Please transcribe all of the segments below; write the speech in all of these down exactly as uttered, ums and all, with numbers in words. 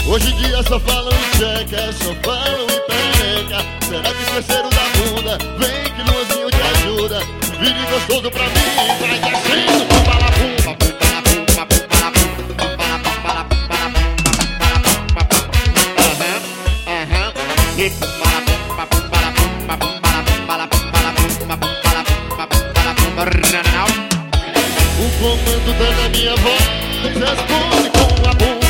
Hoje em dia só falam em tcheca, só falam em perereca. Será que esqueceram da bunda? Vem que Luanzinho te ajuda. Vire gostoso pra mim, vai descendo. Pumba la pumba, pumba la pumba, pumba la pumba, pumba la pumba la pumba la pumba, pumba la pumba. Aham, aham. E pumba la pumba, pumba la pumba, pumba la pumba la pumba la pumba, pumba la pumba, pumba la pumba. O comando tá na minha voz, responde com a bumba.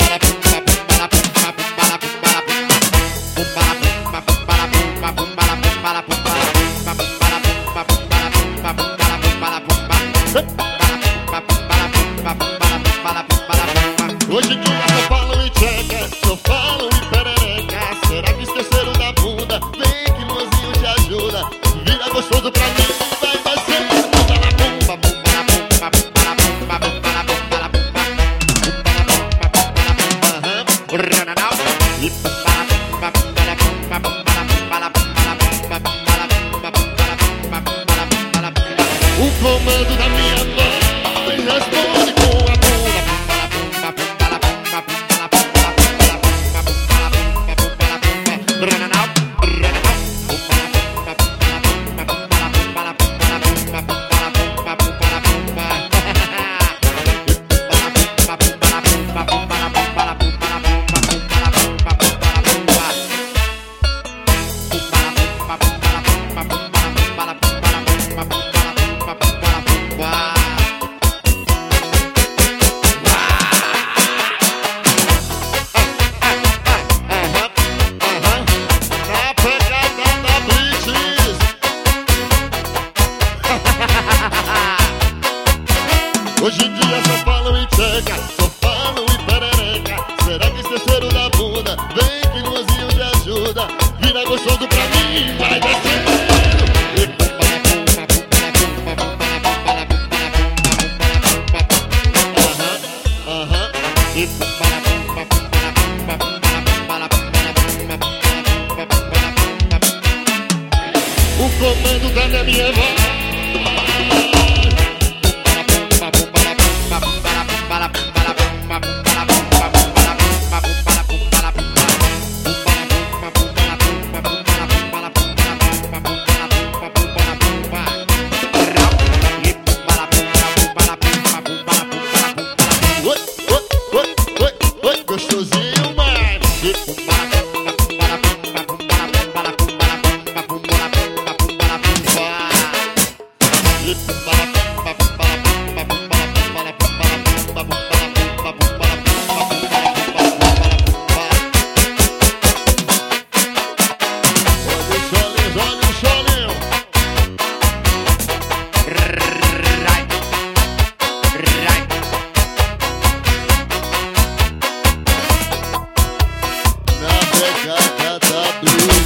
Hoje em dia só falam em tcheca, só falam em perereca. Será que esqueceram da bunda? Vem que Luanzinho te ajuda. Vira gostoso pra mim, vai descendo. Pumba la pumba, pumba la pumba, pumba la pumba, pumba la pumba la pumba, pumba la pumba, pumba la pumba. Aham, rananau. E pumba la pumba, pumba la pumba, pumba la pumba la pumba la pumba, pumba la pumba, pumba la pumba, pumba la pumba la pumba. O comando da minha voz responde com a bunda. Hoje em dia só falam em tcheca, só falam em perereca. Será que esqueceram da bunda? Vem que Luanzinho te ajuda. Vira gostoso pra mim, vai descendo. E pumba la pumba, pumba la pumba, pumba la pumba la pumba la pumba. Aham, aham. E pumba la pumba, pumba la pumba, pumba la pumba la pumba la pumba, pumba la pumba, pumba la pumba. O comando tá na minha voz. Gostosinho, mas olha o cholinho. Na pegada da blues.